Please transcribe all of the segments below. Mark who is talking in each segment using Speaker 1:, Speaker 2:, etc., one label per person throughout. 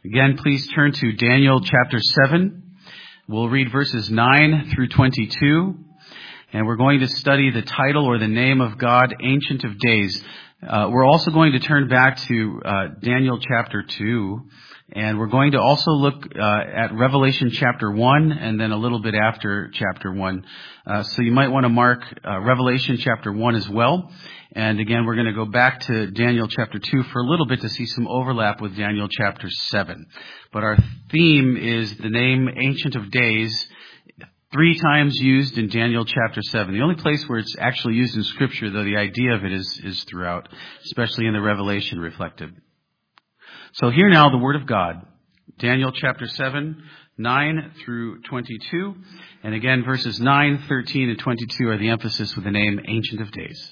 Speaker 1: Again, please turn to Daniel chapter 7. We'll read verses 9 through 22. And we're going to study the title or the name of God, Ancient of Days. We're also going to turn back to Daniel chapter 2. And we're going to also look at Revelation chapter 1 and then a little bit after chapter 1. So you might want to mark Revelation chapter 1 as well. And again, we're going to go back to Daniel chapter 2 for a little bit to see some overlap with Daniel chapter 7. But our theme is the name Ancient of Days, 3 times used in Daniel chapter 7. The only place where it's actually used in Scripture, though the idea of it is throughout, especially in the Revelation reflected. So here now the Word of God, Daniel chapter 7, 9 through 22. And again, verses 9, 13, and 22 are the emphasis with the name Ancient of Days.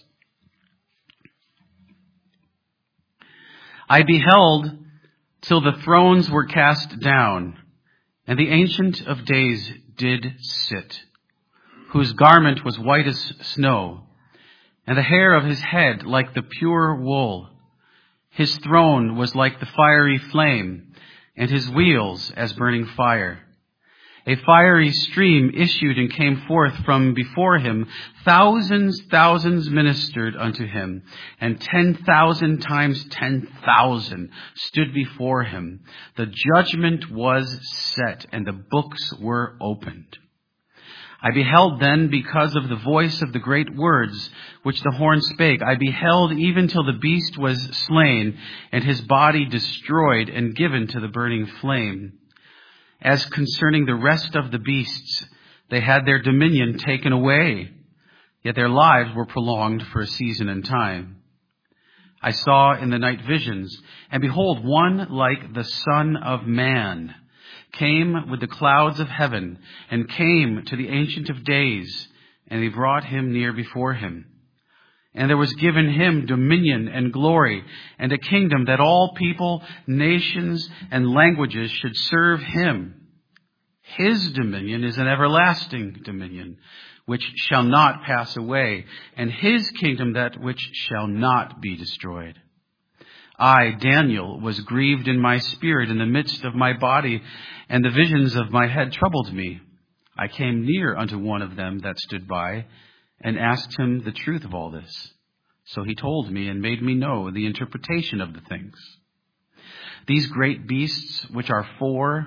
Speaker 1: I beheld till the thrones were cast down, and the Ancient of Days did sit, whose garment was white as snow, and the hair of his head like the pure wool. His throne was like the fiery flame, and his wheels as burning fire. A fiery stream issued and came forth from before him. Thousands ministered unto him, and 10,000 times 10,000 stood before him. The judgment was set, and the books were opened. I beheld then, because of the voice of the great words which the horn spake, I beheld even till the beast was slain, and his body destroyed and given to the burning flame. As concerning the rest of the beasts, they had their dominion taken away, yet their lives were prolonged for a season and time. I saw in the night visions, and behold, one like the Son of Man came with the clouds of heaven, and came to the Ancient of Days, and they brought him near before him. And there was given him dominion and glory, and a kingdom that all people, nations, and languages should serve him. His dominion is an everlasting dominion, which shall not pass away, and his kingdom that which shall not be destroyed. I, Daniel, was grieved in my spirit in the midst of my body, and the visions of my head troubled me. I came near unto one of them that stood by, and asked him the truth of all this. So he told me and made me know the interpretation of the things. These great beasts, which are four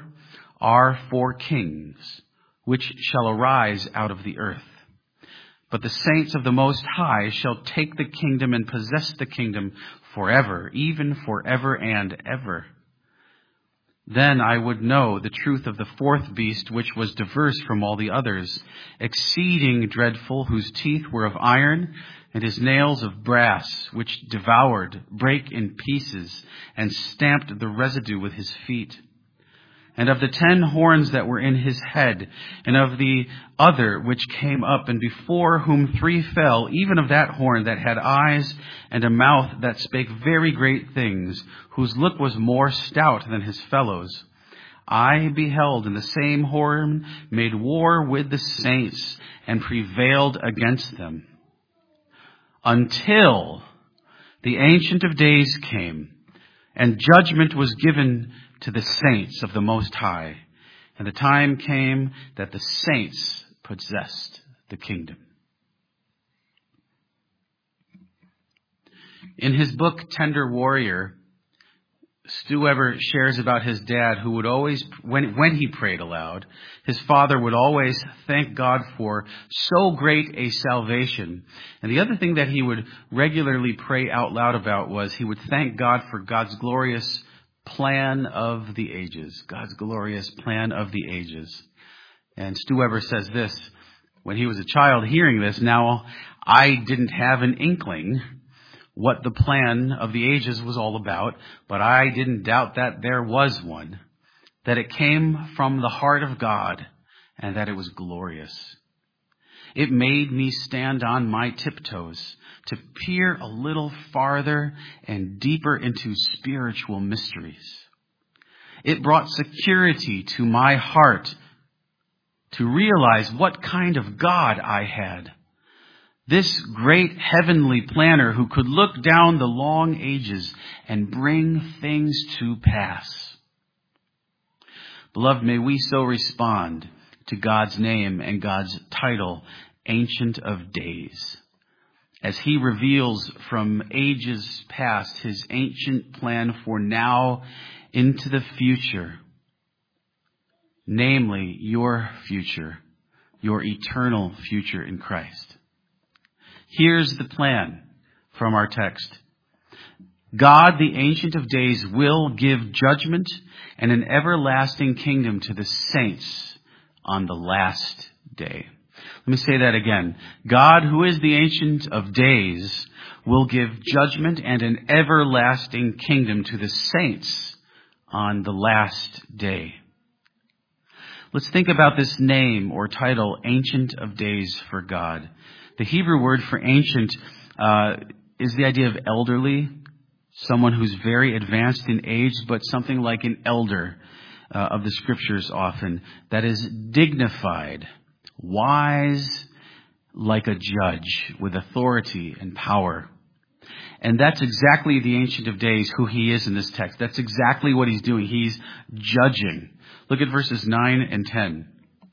Speaker 1: kings, which shall arise out of the earth. But the saints of the Most High shall take the kingdom and possess the kingdom forever, even forever and ever. Then I would know the truth of the fourth beast, which was diverse from all the others, exceeding dreadful, whose teeth were of iron, and his nails of brass, which devoured, brake in pieces, and stamped the residue with his feet. And of the 10 horns that were in his head, and of the other which came up, and before whom 3 fell, even of that horn that had eyes and a mouth that spake very great things, whose look was more stout than his fellows, I beheld, and the same horn made war with the saints, and prevailed against them, until the Ancient of Days came, and judgment was given to the saints of the Most High. And the time came that the saints possessed the kingdom. In his book, Tender Warrior, Stu Weber shares about his dad, who would always, when he prayed aloud, his father would always thank God for so great a salvation. And the other thing that he would regularly pray out loud about was he would thank God for God's glorious plan of the ages. God's glorious plan of the ages. And Stu Weber says this, when he was a child hearing this, now I didn't have an inkling what the plan of the ages was all about, but I didn't doubt that there was one, that it came from the heart of God, and that it was glorious. It made me stand on my tiptoes to peer a little farther and deeper into spiritual mysteries. It brought security to my heart to realize what kind of God I had. This great heavenly planner who could look down the long ages and bring things to pass. Beloved, may we so respond to God's name and God's title, Ancient of Days, as he reveals from ages past his ancient plan for now into the future, namely your future, your eternal future in Christ. Here's the plan from our text. God, the Ancient of Days, will give judgment and an everlasting kingdom to the saints on the last day. Let me say that again. God, who is the Ancient of Days, will give judgment and an everlasting kingdom to the saints on the last day. Let's think about this name or title, Ancient of Days, for God. The Hebrew word for ancient is the idea of elderly, someone who's very advanced in age, but something like an elder of the Scriptures often, that is dignified, wise like a judge with authority and power. And that's exactly the Ancient of Days, who he is in this text. That's exactly what he's doing. He's judging. Look at verses 9 and 10.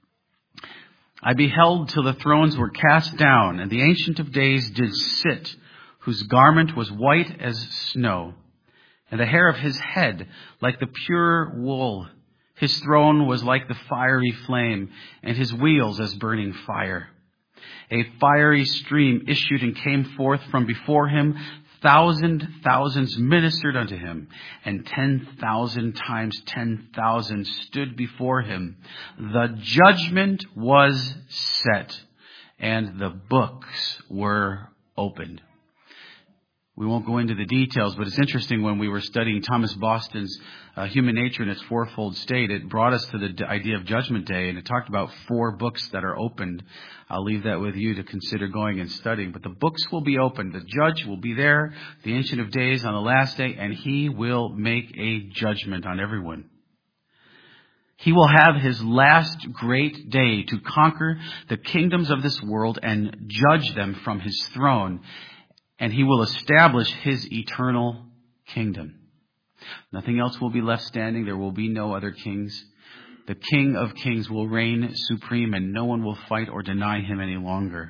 Speaker 1: I beheld till the thrones were cast down, and the Ancient of Days did sit, whose garment was white as snow, and the hair of his head like the pure wool. His throne was like the fiery flame, and his wheels as burning fire. A fiery stream issued and came forth from before him. Thousands ministered unto him, and 10,000 times 10,000 stood before him. The judgment was set, and the books were opened. We won't go into the details, but it's interesting when we were studying Thomas Boston's Human Nature in its Fourfold State, it brought us to the idea of Judgment Day, and it talked about 4 books that are opened. I'll leave that with you to consider going and studying. But the books will be opened. The judge will be there, the Ancient of Days, on the last day, and he will make a judgment on everyone. He will have his last great day to conquer the kingdoms of this world and judge them from his throne. And he will establish his eternal kingdom. Nothing else will be left standing. There will be no other kings. The King of Kings will reign supreme, and no one will fight or deny him any longer.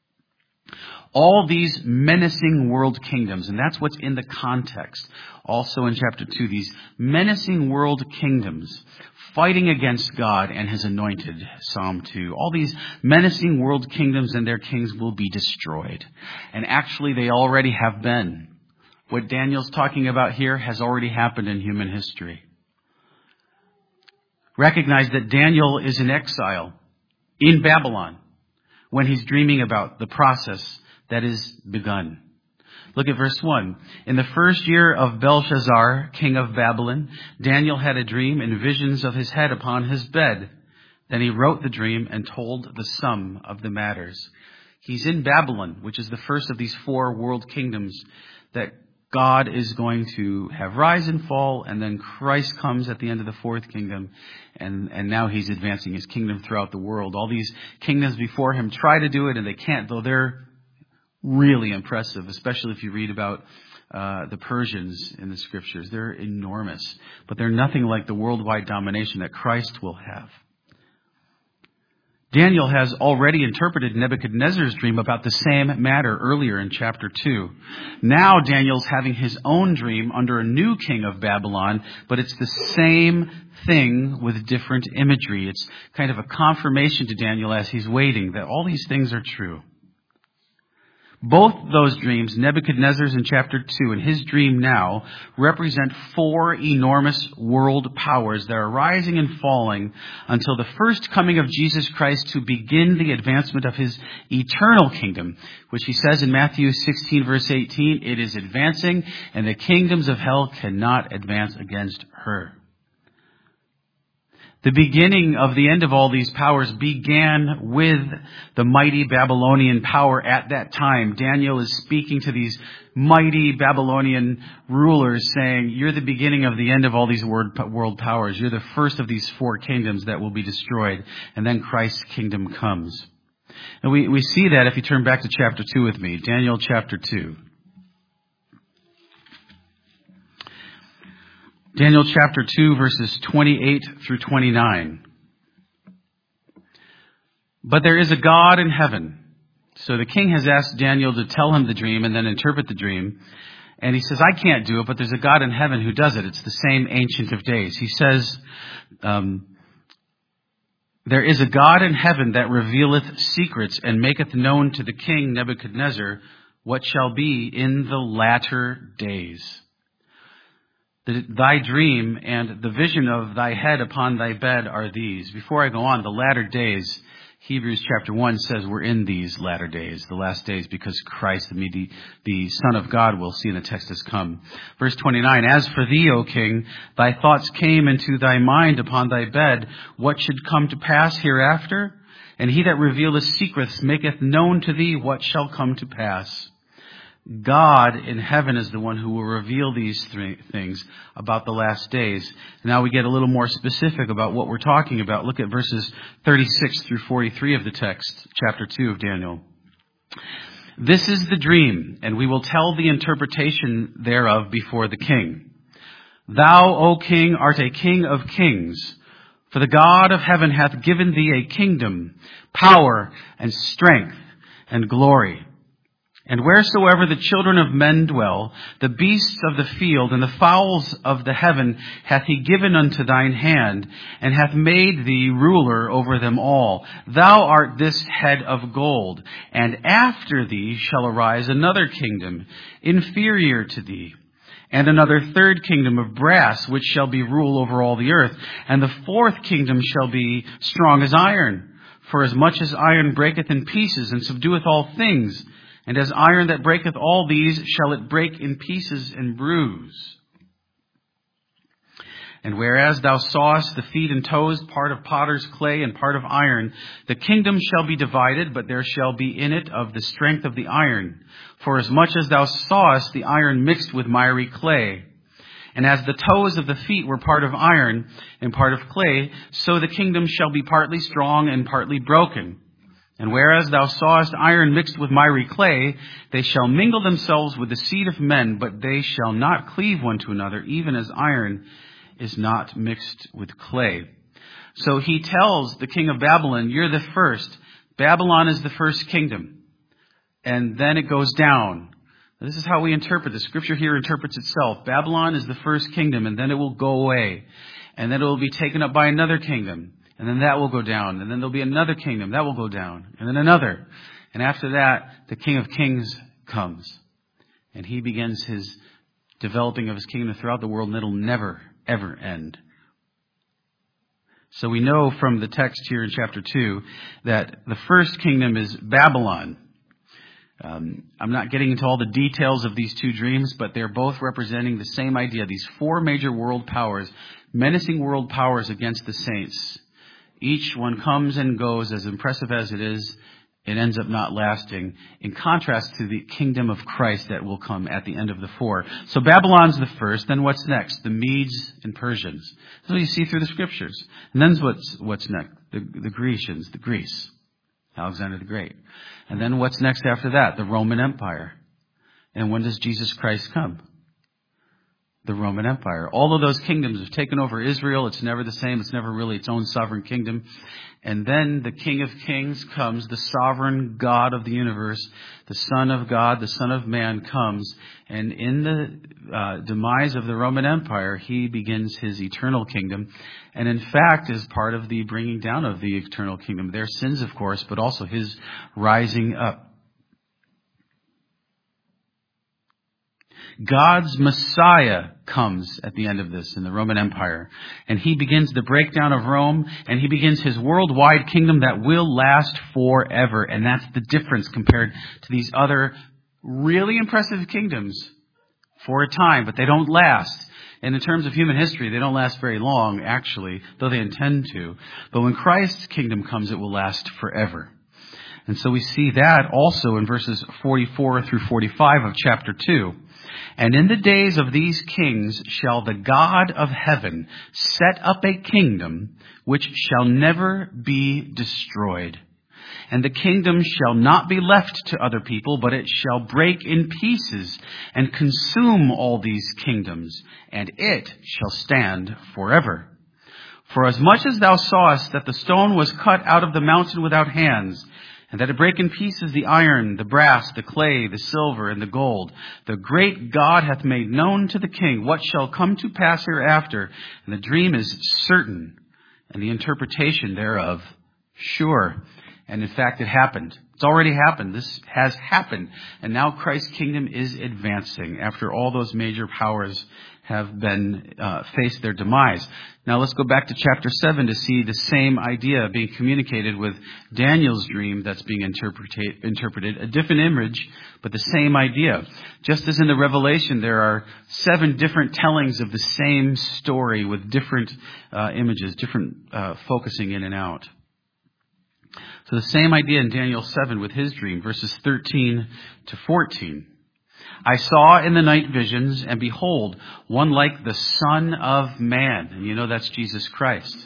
Speaker 1: All these menacing world kingdoms, and that's what's in the context. Also in chapter 2, these menacing world kingdoms fighting against God and his anointed, Psalm 2. All these menacing world kingdoms and their kings will be destroyed. And actually they already have been. What Daniel's talking about here has already happened in human history. Recognize that Daniel is in exile in Babylon when he's dreaming about the process that is begun. Look at verse 1. In the first year of Belshazzar, king of Babylon, Daniel had a dream and visions of his head upon his bed. Then he wrote the dream and told the sum of the matters. He's in Babylon, which is the first of these 4 world kingdoms that God is going to have rise and fall, and then Christ comes at the end of the 4th kingdom, and now he's advancing his kingdom throughout the world. All these kingdoms before him try to do it, and they can't, though they're really impressive, especially if you read about the Persians in the Scriptures. They're enormous, but they're nothing like the worldwide domination that Christ will have. Daniel has already interpreted Nebuchadnezzar's dream about the same matter earlier in chapter 2. Now Daniel's having his own dream under a new king of Babylon, but it's the same thing with different imagery. It's kind of a confirmation to Daniel as he's waiting that all these things are true. Both those dreams, Nebuchadnezzar's in chapter 2 and his dream now, represent 4 enormous world powers that are rising and falling until the first coming of Jesus Christ to begin the advancement of his eternal kingdom, which he says in Matthew 16 verse 18, it is advancing and the kingdoms of hell cannot advance against her. The beginning of the end of all these powers began with the mighty Babylonian power at that time. Daniel is speaking to these mighty Babylonian rulers saying, you're the beginning of the end of all these world powers. You're the first of these 4 kingdoms that will be destroyed. And then Christ's kingdom comes. And we see that if you turn back to chapter 2 with me, Daniel chapter 2. Daniel chapter 2, verses 28 through 29. But there is a God in heaven. So the king has asked Daniel to tell him the dream and then interpret the dream. And he says, I can't do it, but there's a God in heaven who does it. It's the same Ancient of Days. He says, there is a God in heaven that revealeth secrets and maketh known to the king Nebuchadnezzar what shall be in the latter days. Thy dream and the vision of thy head upon thy bed are these. Before I go on, the latter days, Hebrews chapter 1 says we're in these latter days, the last days, because Christ, the Son of God, we'll see in the text has come. Verse 29, As for thee, O king, thy thoughts came into thy mind upon thy bed, what should come to pass hereafter? And he that revealeth secrets maketh known to thee what shall come to pass. God in heaven is the one who will reveal these things about the last days. Now we get a little more specific about what we're talking about. Look at verses 36 through 43 of the text, chapter 2 of Daniel. This is the dream, and we will tell the interpretation thereof before the king. Thou, O king, art a king of kings, for the God of heaven hath given thee a kingdom, power, and strength, and glory. And wheresoever the children of men dwell, the beasts of the field and the fowls of the heaven hath he given unto thine hand, and hath made thee ruler over them all. Thou art this head of gold, and after thee shall arise another kingdom, inferior to thee, and another third kingdom of brass, which shall be rule over all the earth. And the fourth kingdom shall be strong as iron. For as much as iron breaketh in pieces, and subdueth all things, and as iron that breaketh all these, shall it break in pieces and bruise. And whereas thou sawest the feet and toes, part of potter's clay and part of iron, the kingdom shall be divided, but there shall be in it of the strength of the iron. For as much as thou sawest the iron mixed with miry clay, and as the toes of the feet were part of iron and part of clay, so the kingdom shall be partly strong and partly broken. And whereas thou sawest iron mixed with miry clay, they shall mingle themselves with the seed of men, but they shall not cleave one to another, even as iron is not mixed with clay. So he tells the king of Babylon, you're the first. Babylon is the first kingdom. And then it goes down. This is how we interpret. The scripture here interprets itself. Babylon is the first kingdom, and then it will go away. And then it will be taken up by another kingdom. And then that will go down. And then there'll be another kingdom. That will go down. And then another. And after that, the King of Kings comes. And he begins his developing of his kingdom throughout the world, and it'll never, ever end. So we know from the text here in chapter 2 that the first kingdom is Babylon. I'm not getting into all the details of these two dreams, but they're both representing the same idea. These four major world powers, menacing world powers against the saints. Each one comes and goes, as impressive as it is, it ends up not lasting, in contrast to the kingdom of Christ that will come at the end of the four. So Babylon's the first, then what's next? The Medes and Persians. That's what you see through the scriptures. And then what's next? The Grecians, the Greece, Alexander the Great. And then what's next after that? The Roman Empire. And when does Jesus Christ come? The Roman Empire. All of those kingdoms have taken over Israel. It's never the same. It's never really its own sovereign kingdom. And then the King of Kings comes, the sovereign God of the universe, the Son of God, the Son of Man comes. And in the demise of the Roman Empire, he begins his eternal kingdom. And in fact is part of the bringing down of the eternal kingdom. Their sins, of course, but also his rising up. God's Messiah comes at the end of this in the Roman Empire. And he begins the breakdown of Rome, and he begins his worldwide kingdom that will last forever. And that's the difference compared to these other really impressive kingdoms for a time, but they don't last. And in terms of human history, they don't last very long, actually, though they intend to. But when Christ's kingdom comes, it will last forever. And so we see that also in verses 44 through 45 of chapter 2. And in the days of these kings shall the God of heaven set up a kingdom which shall never be destroyed. And the kingdom shall not be left to other people, but it shall break in pieces and consume all these kingdoms, and it shall stand forever. For as much as thou sawest that the stone was cut out of the mountain without hands, and that it brake in pieces the iron, the brass, the clay, the silver, and the gold, the great God hath made known to the king what shall come to pass hereafter, and the dream is certain, and the interpretation thereof sure. And in fact, it happened. It's already happened. This has happened. And now Christ's kingdom is advancing after all those major powers have been faced their demise. Now let's go back to chapter 7 to see the same idea being communicated with Daniel's dream that's being interpreted. A different image, but the same idea. Just as in the Revelation, there are 7 different tellings of the same story with different images, different focusing in and out. So the same idea in Daniel 7 with his dream, verses 13 to 14. I saw in the night visions, and behold, one like the Son of Man. And you know that's Jesus Christ.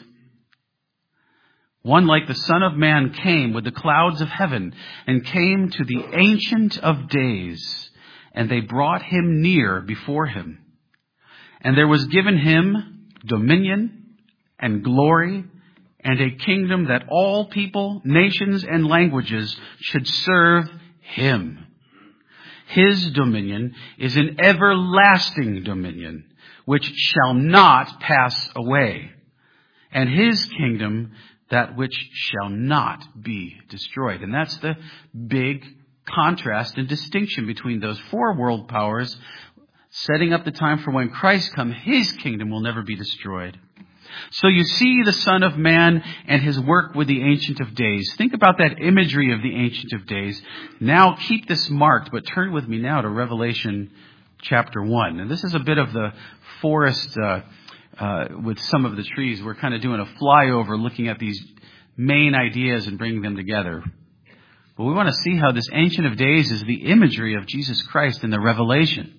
Speaker 1: One like the Son of Man came with the clouds of heaven, and came to the Ancient of Days, and they brought him near before him. And there was given him dominion and glory, and a kingdom that all people, nations, and languages should serve him. His dominion is an everlasting dominion, which shall not pass away, and his kingdom that which shall not be destroyed. And that's the big contrast and distinction between those 4 world powers, setting up the time for when Christ comes. His kingdom will never be destroyed. So you see the Son of Man and his work with the Ancient of Days. Think about that imagery of the Ancient of Days. Now keep this marked, but turn with me now to Revelation chapter 1. And this is a bit of the forest with some of the trees. We're kind of doing a flyover looking at these main ideas and bringing them together. But we want to see how this Ancient of Days is the imagery of Jesus Christ in the Revelation.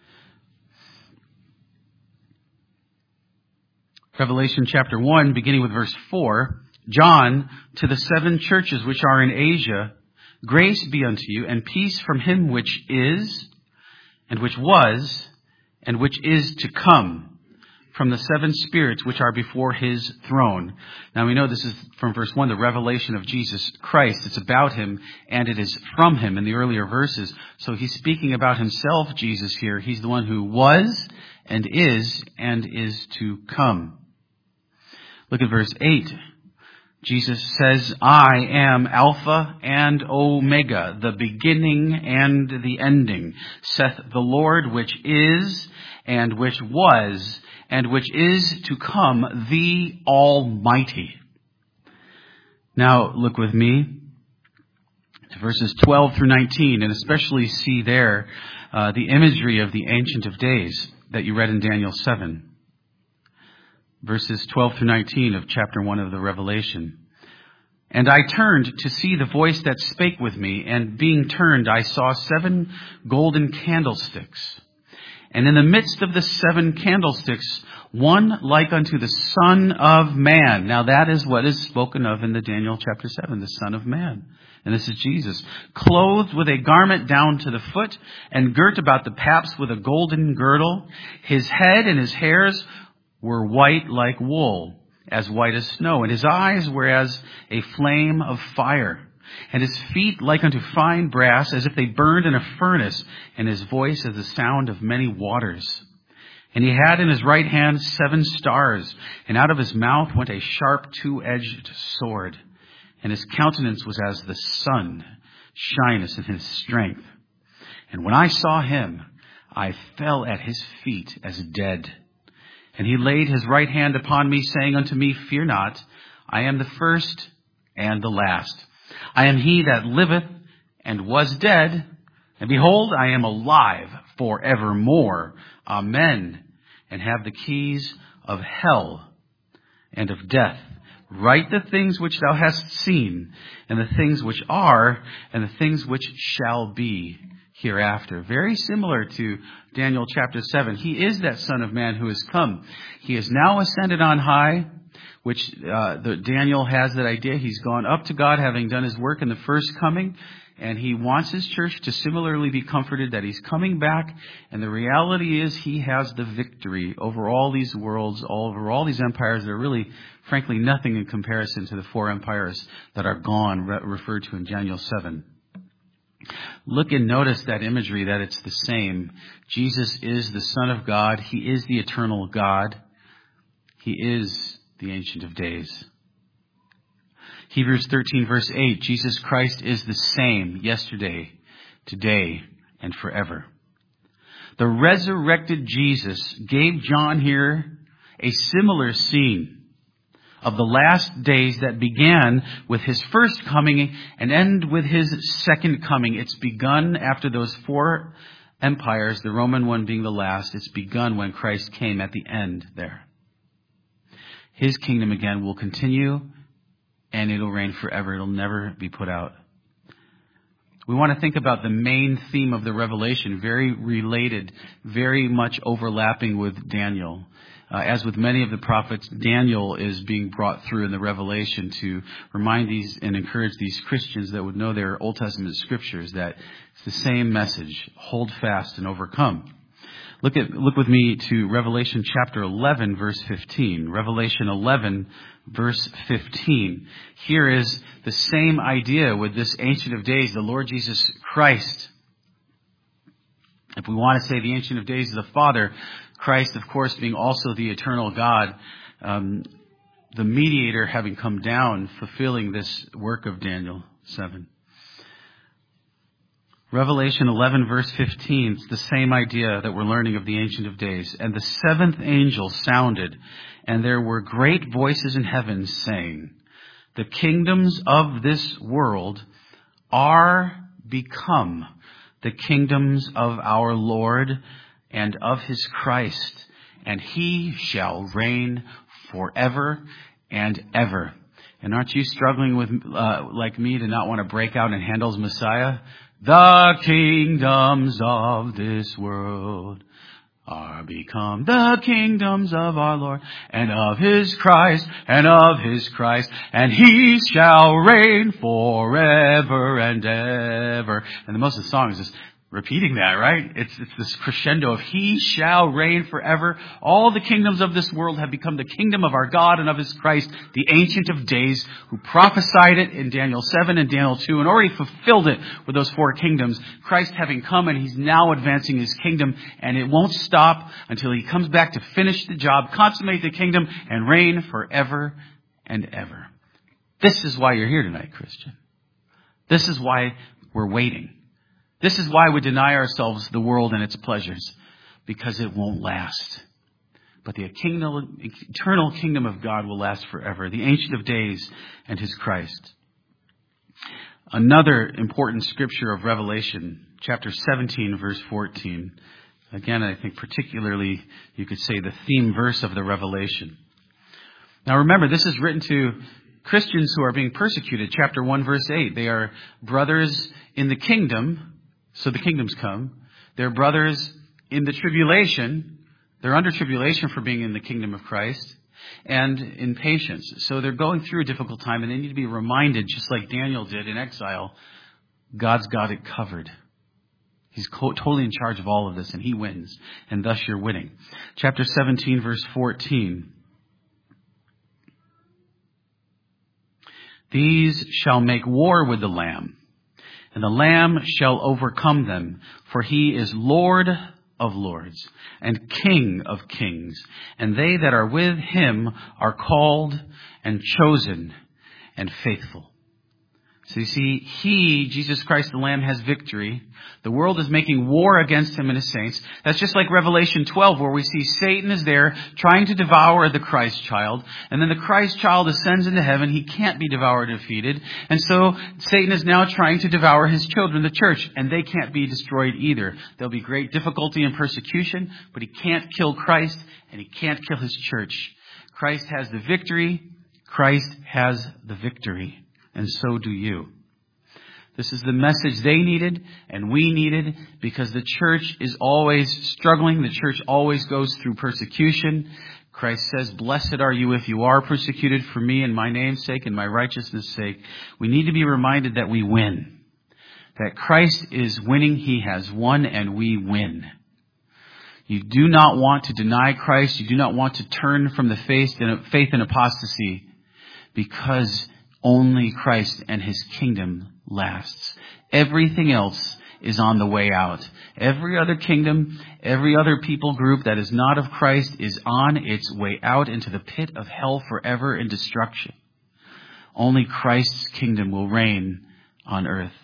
Speaker 1: Revelation chapter 1, beginning with verse 4. John, to the 7 churches which are in Asia, grace be unto you, and peace from him which is, and which was, and which is to come, from the 7 spirits which are before his throne. Now we know this is from verse 1, the revelation of Jesus Christ. It's about him, and it is from him in the earlier verses. So he's speaking about himself, Jesus, here. He's the one who was, and is to come. Look at verse 8. Jesus says, I am Alpha and Omega, the beginning and the ending, saith the Lord, which is, and which was, and which is to come, the Almighty. Now look with me to verses 12 through 19, and especially see there the imagery of the Ancient of Days that you read in Daniel 7. Verses 12 through 19 of chapter 1 of the Revelation. And I turned to see the voice that spake with me, and being turned, I saw 7 golden candlesticks. And in the midst of the 7 candlesticks, one like unto the Son of Man. Now that is what is spoken of in the Daniel chapter 7, the Son of Man. And this is Jesus, clothed with a garment down to the foot, and girt about the paps with a golden girdle. His head and his hairs were white like wool, as white as snow, and his eyes were as a flame of fire, and his feet like unto fine brass, as if they burned in a furnace, and his voice as the sound of many waters. And he had in his right hand 7 stars, and out of his mouth went a sharp 2-edged sword, and his countenance was as the sun shineth in his strength. And when I saw him, I fell at his feet as dead. And he laid his right hand upon me, saying unto me, Fear not, I am the first and the last. I am he that liveth and was dead, and behold, I am alive forevermore. Amen. And have the keys of hell and of death. Write the things which thou hast seen, and the things which are, and the things which shall be hereafter. Very similar to Daniel chapter 7. He is that Son of Man who has come. He is now ascended on high. which Daniel has that idea. He's gone up to God, having done his work in the first coming, and he wants his church to similarly be comforted that he's coming back. And the reality is he has the victory over all these worlds, over all these empires that are really, frankly, nothing in comparison to the 4 empires that are gone, referred to in Daniel 7. Look and notice that imagery, that it's the same. Jesus is the Son of God. He is the eternal God. He is the Ancient of Days. Hebrews 13 verse 8, Jesus Christ is the same yesterday, today, and forever. The resurrected Jesus gave John here a similar scene of the last days that began with his first coming and end with his second coming. It's begun after those 4 empires, the Roman one being the last. It's begun when Christ came at the end there. His kingdom again will continue, and it'll reign forever. It'll never be put out. We want to think about the main theme of the Revelation, very related, very much overlapping with Daniel. As with many of the prophets, Daniel is being brought through in the Revelation to remind these and encourage these Christians that would know their Old Testament scriptures that it's the same message: hold fast and overcome. Look with me to Revelation chapter 11, verse 15. Revelation 11, verse 15. Here is the same idea with this Ancient of Days, the Lord Jesus Christ. If we want to say the Ancient of Days is the Father, Christ, of course, being also the eternal God, the mediator having come down, fulfilling this work of Daniel 7. Revelation 11 verse 15, it's the same idea that we're learning of the Ancient of Days. And the 7th angel sounded, and there were great voices in heaven saying, the kingdoms of this world are become the kingdoms of our Lord and of his Christ, and he shall reign forever and ever. And aren't you struggling with, like me, to not want to break out in Handel's Messiah? The kingdoms of this world are become the kingdoms of our Lord and of his Christ and of his Christ, and he shall reign forever and ever. And the most of the song is just repeating that, right? It's this crescendo of he shall reign forever. All the kingdoms of this world have become the kingdom of our God and of his Christ, the Ancient of Days, who prophesied it in Daniel 7 and Daniel 2 and already fulfilled it with those 4 kingdoms. Christ having come, and he's now advancing his kingdom, and it won't stop until he comes back to finish the job, consummate the kingdom, and reign forever and ever. This is why you're here tonight, Christian. This is why we're waiting. This is why we deny ourselves the world and its pleasures, because it won't last. But the eternal kingdom of God will last forever, the Ancient of Days and his Christ. Another important scripture of Revelation, chapter 17, verse 14. Again, I think particularly you could say the theme verse of the Revelation. Now remember, this is written to Christians who are being persecuted. Chapter 1, verse 8. They are brothers in the kingdom. So the kingdom's come. They're brothers in the tribulation. They're under tribulation for being in the kingdom of Christ, and in patience. So they're going through a difficult time, and they need to be reminded, just like Daniel did in exile, God's got it covered. He's totally in charge of all of this, and he wins. And thus you're winning. Chapter 17, verse 14. These shall make war with the Lamb, and the Lamb shall overcome them, for he is Lord of lords and King of kings. And they that are with him are called and chosen and faithful. So you see, he, Jesus Christ the Lamb, has victory. The world is making war against him and his saints. That's just like Revelation 12, where we see Satan is there trying to devour the Christ child. And then the Christ child ascends into heaven. He can't be devoured or defeated. And so Satan is now trying to devour his children, the church. And they can't be destroyed either. There'll be great difficulty and persecution, but he can't kill Christ and he can't kill his church. Christ has the victory. Christ has the victory. And so do you. This is the message they needed and we needed, because the church is always struggling. The church always goes through persecution. Christ says, blessed are you if you are persecuted for me and my name's sake and my righteousness' sake. We need to be reminded that we win. That Christ is winning. He has won and we win. You do not want to deny Christ. You do not want to turn from the faith in apostasy, because only Christ and his kingdom lasts. Everything else is on the way out. Every other kingdom, every other people group that is not of Christ is on its way out into the pit of hell forever in destruction. Only Christ's kingdom will reign on earth.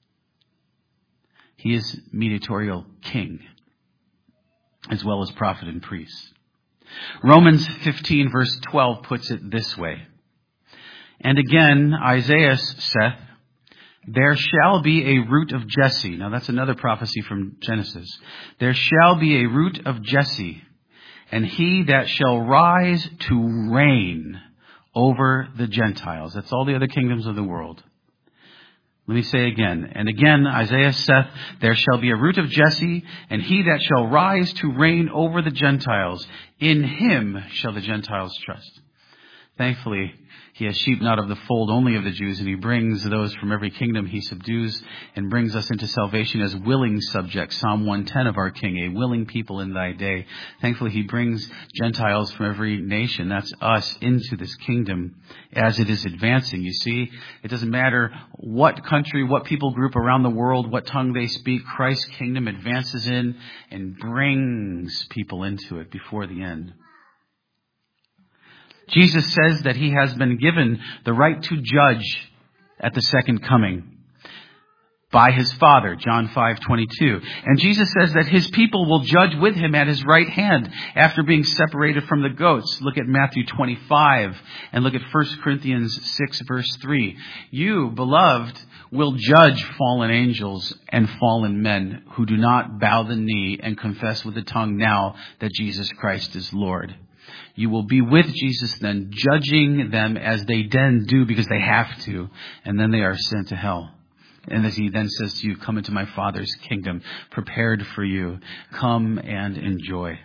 Speaker 1: He is mediatorial king, as well as prophet and priest. Romans 15 verse 12 puts it this way. And again, Isaiah saith, there shall be a root of Jesse. Now that's another prophecy from Genesis. There shall be a root of Jesse, and he that shall rise to reign over the Gentiles. That's all the other kingdoms of the world. Let me say again. And again, Isaiah saith, there shall be a root of Jesse, and he that shall rise to reign over the Gentiles. In him shall the Gentiles trust. Thankfully, he has sheep not of the fold only of the Jews, and he brings those from every kingdom he subdues and brings us into salvation as willing subjects. Psalm 110 of our King, a willing people in thy day. Thankfully, he brings Gentiles from every nation, that's us, into this kingdom as it is advancing. You see, it doesn't matter what country, what people group around the world, what tongue they speak, Christ's kingdom advances in and brings people into it before the end. Jesus says that he has been given the right to judge at the second coming by his Father, John 5:22. And Jesus says that his people will judge with him at his right hand after being separated from the goats. Look at Matthew 25 and look at 1 Corinthians 6 verse 3. You, beloved, will judge fallen angels and fallen men who do not bow the knee and confess with the tongue now that Jesus Christ is Lord. You will be with Jesus then, judging them as they then do because they have to, and then they are sent to hell. And as he then says to you, come into my Father's kingdom, prepared for you. Come and enjoy.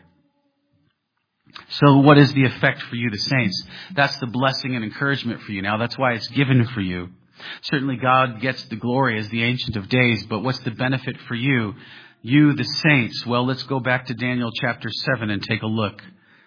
Speaker 1: So what is the effect for you, the saints? That's the blessing and encouragement for you now. That's why it's given for you. Certainly God gets the glory as the Ancient of Days, but what's the benefit for you? You, the saints. Well, let's go back to Daniel chapter 7 and take a look.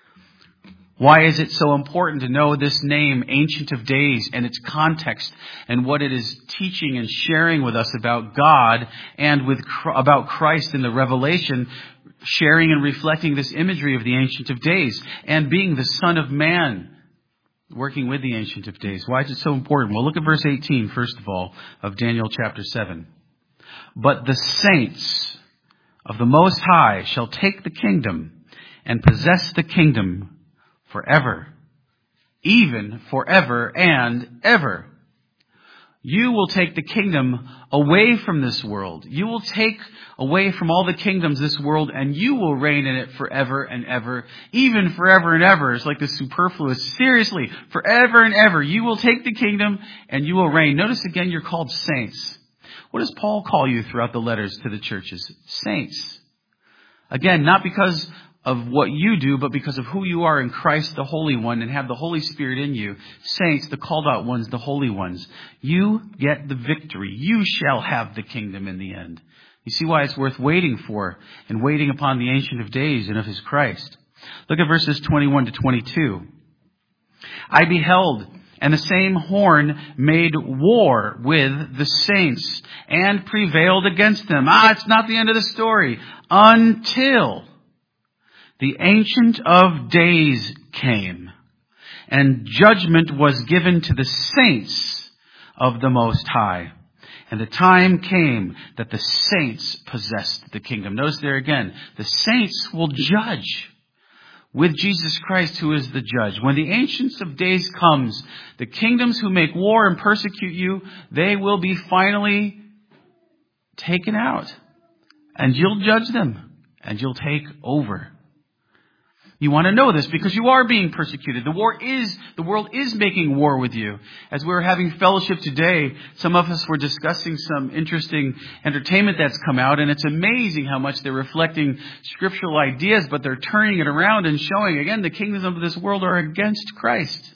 Speaker 1: Why is it so important to know this name, Ancient of Days, and its context and what it is teaching and sharing with us about God and about Christ in the Revelation, sharing and reflecting this imagery of the Ancient of Days and being the Son of Man, working with the Ancient of Days? Why is it so important? Well, look at verse 18, first of all, of Daniel chapter 7. But the saints of the Most High shall take the kingdom and possess the kingdom forever, even forever and ever. You will take the kingdom away from this world. You will take away from all the kingdoms this world, and you will reign in it forever and ever, even forever and ever. It's like the superfluous. Seriously, forever and ever. You will take the kingdom and you will reign. Notice again, you're called saints. What does Paul call you throughout the letters to the churches? Saints. Again, not because of what you do, but because of who you are in Christ, the Holy One, and have the Holy Spirit in you. Saints, the called out ones, the holy ones. You get the victory. You shall have the kingdom in the end. You see why it's worth waiting for and waiting upon the Ancient of Days and of his Christ. Look at verses 21 to 22. I beheld, and the same horn made war with the saints and prevailed against them. It's not the end of the story. Until the Ancient of Days came, and judgment was given to the saints of the Most High. And the time came that the saints possessed the kingdom. Notice there again, the saints will judge with Jesus Christ, who is the judge. When the Ancient of Days comes, the kingdoms who make war and persecute you, they will be finally taken out. And you'll judge them, and you'll take over. You want to know this because you are being persecuted. The world is making war with you. As we were having fellowship today, some of us were discussing some interesting entertainment that's come out, and it's amazing how much they're reflecting scriptural ideas, but they're turning it around and showing, again, the kingdoms of this world are against Christ.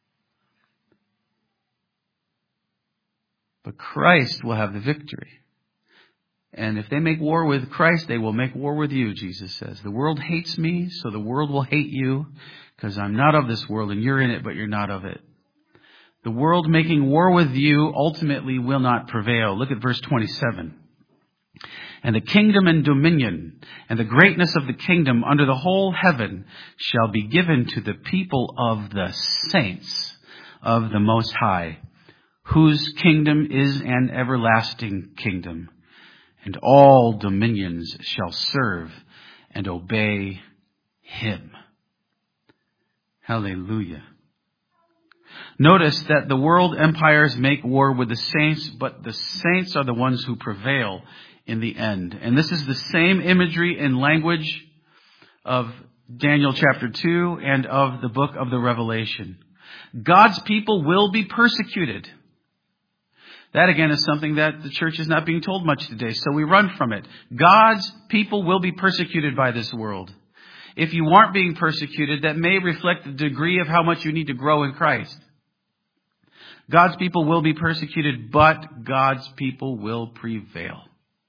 Speaker 1: But Christ will have the victory. And if they make war with Christ, they will make war with you, Jesus says. The world hates me, so the world will hate you, because I'm not of this world, and you're in it, but you're not of it. The world making war with you ultimately will not prevail. Look at verse 27. And the kingdom and dominion and the greatness of the kingdom under the whole heaven shall be given to the people of the saints of the Most High, whose kingdom is an everlasting kingdom. And all dominions shall serve and obey him. Hallelujah. Notice that the world empires make war with the saints, but the saints are the ones who prevail in the end. And this is the same imagery and language of Daniel chapter 2 and of the book of the Revelation. God's people will be persecuted. That, again, is something that the church is not being told much today, so we run from it. God's people will be persecuted by this world. If you aren't being persecuted, that may reflect the degree of how much you need to grow in Christ. God's people will be persecuted, but God's people will prevail.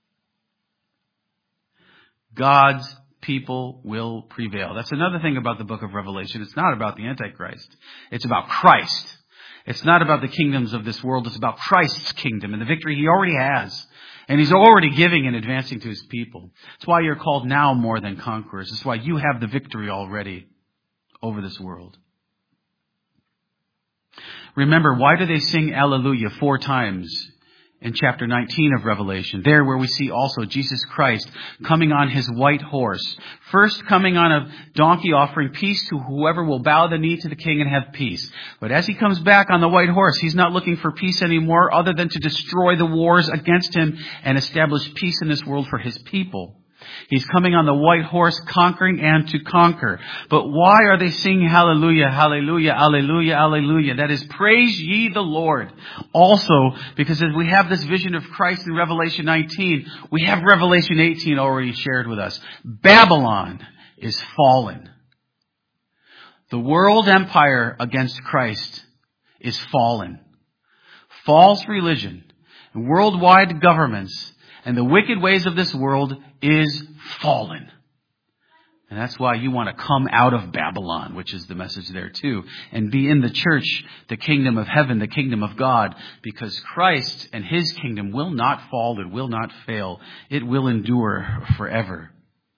Speaker 1: God's people will prevail. That's another thing about the book of Revelation. It's not about the Antichrist. It's about Christ. It's not about the kingdoms of this world. It's about Christ's kingdom and the victory he already has. And he's already giving and advancing to his people. That's why you're called now more than conquerors. That's why you have the victory already over this world. Remember, why do they sing Alleluia 4 times in chapter 19 of Revelation? There where we see also Jesus Christ coming on his white horse. First coming on a donkey offering peace to whoever will bow the knee to the king and have peace. But as he comes back on the white horse, he's not looking for peace anymore other than to destroy the wars against him and establish peace in this world for his people. He's coming on the white horse, conquering and to conquer. But why are they singing hallelujah, hallelujah, hallelujah, hallelujah? That is, praise ye the Lord. Also, because as we have this vision of Christ in Revelation 19, we have Revelation 18 already shared with us. Babylon is fallen. The world empire against Christ is fallen. False religion, worldwide governments, and the wicked ways of this world is fallen. And that's why you want to come out of Babylon, which is the message there too, and be in the church, the kingdom of heaven, the kingdom of God, because Christ and his kingdom will not fall, it will not fail, it will endure forever.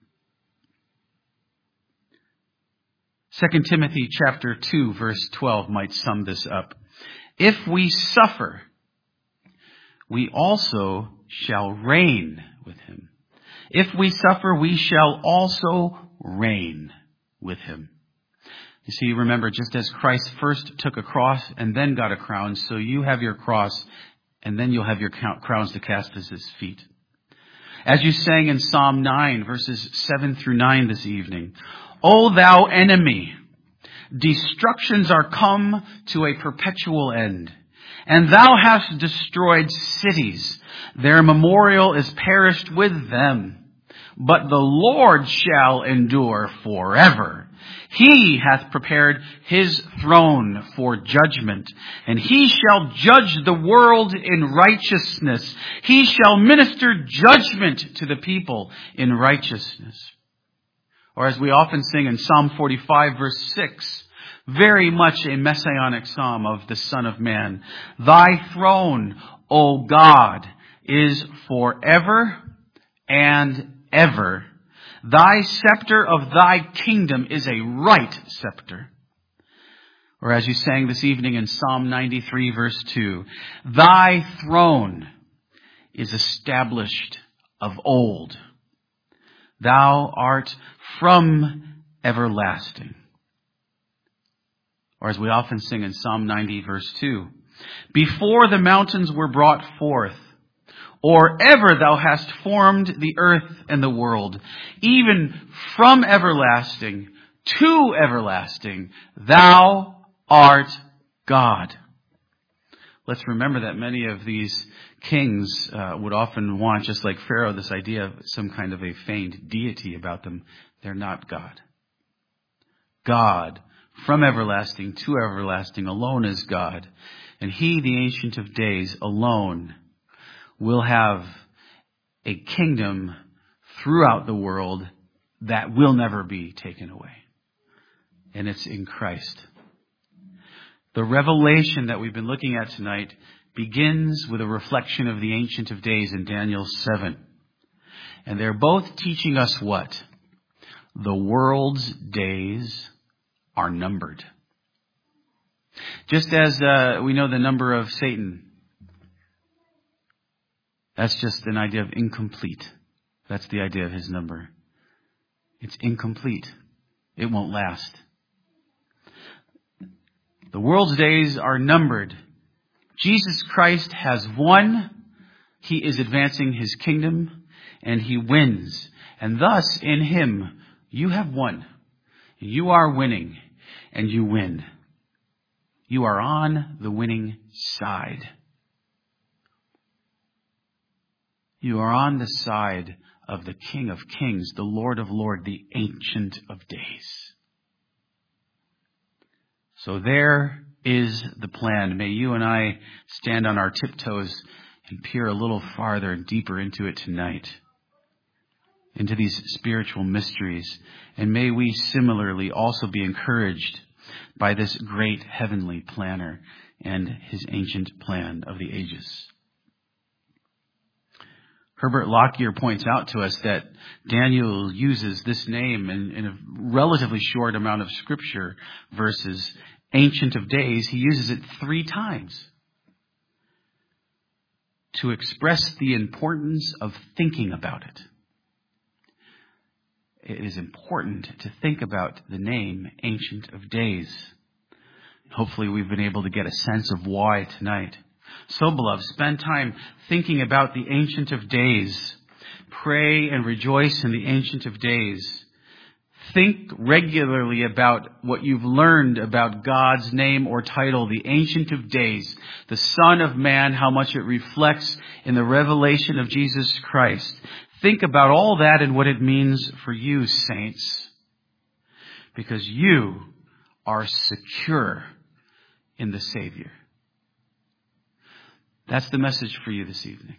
Speaker 1: 2 Timothy chapter 2 verse 12 might sum this up. If we suffer, we also shall reign with him. If we suffer, we shall also reign with him. You see, remember, just as Christ first took a cross and then got a crown, so you have your cross and then you'll have your crowns to cast at his feet. As you sang in Psalm 9, verses 7 through 9 this evening, O thou enemy, destructions are come to a perpetual end. And thou hast destroyed cities. Their memorial is perished with them. But the Lord shall endure forever. He hath prepared his throne for judgment. And he shall judge the world in righteousness. He shall minister judgment to the people in righteousness. Or as we often sing in Psalm 45 verse 6, very much a messianic psalm of the Son of Man. Thy throne, O God, is forever and ever. Thy scepter of thy kingdom is a right scepter. Or as you sang this evening in Psalm 93 verse 2, thy throne is established of old. Thou art from everlasting. Or as we often sing in Psalm 90 verse 2, before the mountains were brought forth, or ever thou hast formed the earth and the world, even from everlasting to everlasting. Thou art God. Let's remember that many of these kings would often want, just like Pharaoh, this idea of some kind of a feigned deity about them. They're not God. God, from everlasting to everlasting, alone is God. And He, the Ancient of Days, alone will have a kingdom throughout the world that will never be taken away. And it's in Christ. The revelation that we've been looking at tonight begins with a reflection of the Ancient of Days in Daniel 7. And they're both teaching us what? The world's days are numbered. Just as we know the number of Satan, that's just an idea of incomplete. That's the idea of his number. It's incomplete. It won't last. The world's days are numbered. Jesus Christ has won. He is advancing His kingdom, and He wins. And thus, in Him, you have won. You are winning, and you win. You are on the winning side. You are on the side of the King of Kings, the Lord of Lords, the Ancient of Days. So there is the plan. May you and I stand on our tiptoes and peer a little farther and deeper into it tonight, into these spiritual mysteries. And may we similarly also be encouraged by this great heavenly planner and His ancient plan of the ages. Herbert Lockyer points out to us that Daniel uses this name in a relatively short amount of scripture verses. Ancient of Days, he uses it 3 times to express the importance of thinking about it. It is important to think about the name Ancient of Days. Hopefully we've been able to get a sense of why tonight. So, beloved, spend time thinking about the Ancient of Days. Pray and rejoice in the Ancient of Days. Think regularly about what you've learned about God's name or title, the Ancient of Days, the Son of Man, how much it reflects in the revelation of Jesus Christ. Think about all that and what it means for you, saints, because you are secure in the Savior. That's the message for you this evening.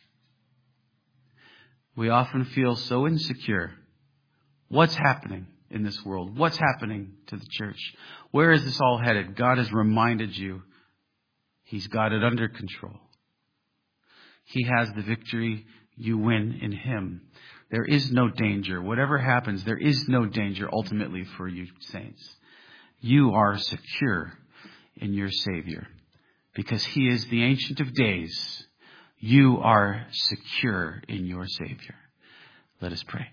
Speaker 1: We often feel so insecure. What's happening in this world? What's happening to the church? Where is this all headed? God has reminded you He's got it under control. He has the victory. You win in Him. There is no danger. Whatever happens, there is no danger ultimately for you, saints. You are secure in your Savior because He is the Ancient of Days. You are secure in your Savior. Let us pray.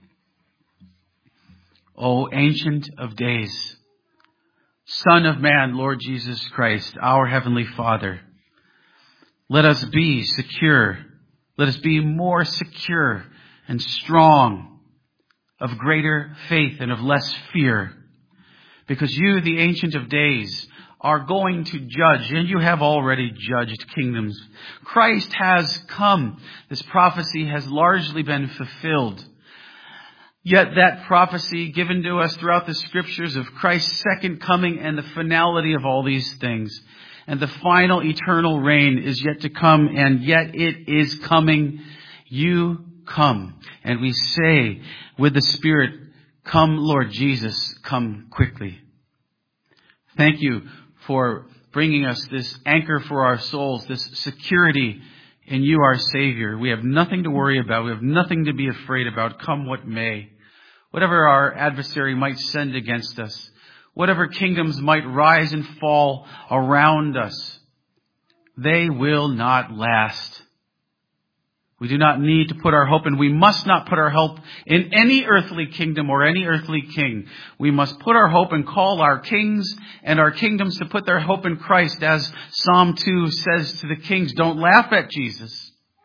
Speaker 1: O Ancient of Days, Son of Man, Lord Jesus Christ, our Heavenly Father, let us be secure. Let us be more secure and strong, of greater faith and of less fear, because you, the Ancient of Days, are going to judge, and you have already judged kingdoms. Christ has come. This prophecy has largely been fulfilled. Yet that prophecy given to us throughout the scriptures of Christ's second coming and the finality of all these things and the final eternal reign is yet to come, and yet it is coming. You come. And we say with the Spirit, come, Lord Jesus, come quickly. Thank you for bringing us this anchor for our souls, this security in you, our Savior. We have nothing to worry about. We have nothing to be afraid about, come what may. Whatever our adversary might send against us, whatever kingdoms might rise and fall around us, they will not last. We do not need to put our hope, and we must not put our hope in any earthly kingdom or any earthly king. We must put our hope and call our kings and our kingdoms to put their hope in Christ. As Psalm 2 says to the kings, don't laugh at Jesus.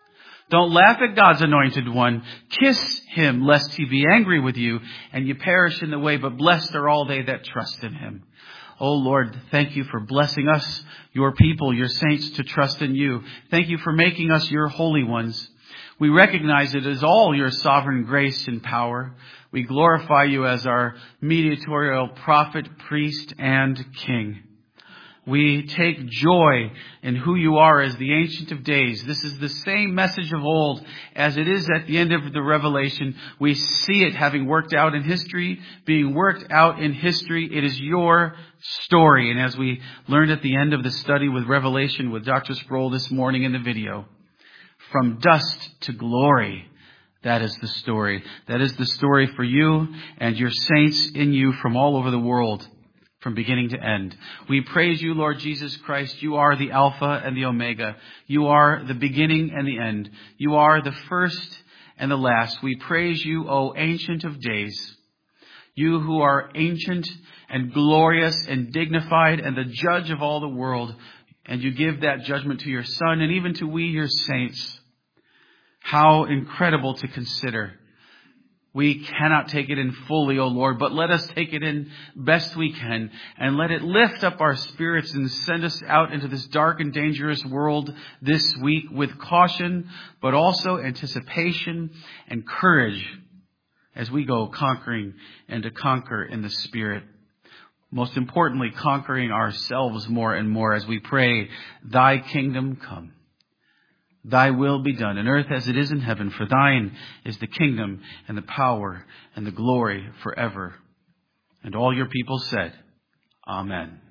Speaker 1: Don't laugh at God's anointed one. Kiss him, lest he be angry with you, and you perish in the way, but blessed are all they that trust in him. Oh Lord, thank you for blessing us, your people, your saints, to trust in you. Thank you for making us your holy ones. We recognize it as all your sovereign grace and power. We glorify you as our mediatorial prophet, priest, and king. We take joy in who you are as the Ancient of Days. This is the same message of old as it is at the end of the Revelation. We see it having worked out in history, being worked out in history. It is your story. And as we learned at the end of the study with Revelation with Dr. Sproul this morning in the video, from dust to glory, that is the story. That is the story for you and your saints in you from all over the world, from beginning to end. We praise you, Lord Jesus Christ. You are the Alpha and the Omega. You are the beginning and the end. You are the first and the last. We praise you, O Ancient of Days. You who are ancient and glorious and dignified and the judge of all the world. And you give that judgment to your Son and even to we, your saints. How incredible to consider. We cannot take it in fully, O Lord, but let us take it in best we can, and let it lift up our spirits and send us out into this dark and dangerous world this week with caution, but also anticipation and courage as we go conquering and to conquer in the Spirit. Most importantly, conquering ourselves more and more as we pray, thy kingdom come. Thy will be done in earth as it is in heaven, for thine is the kingdom and the power and the glory forever. And all your people said, Amen.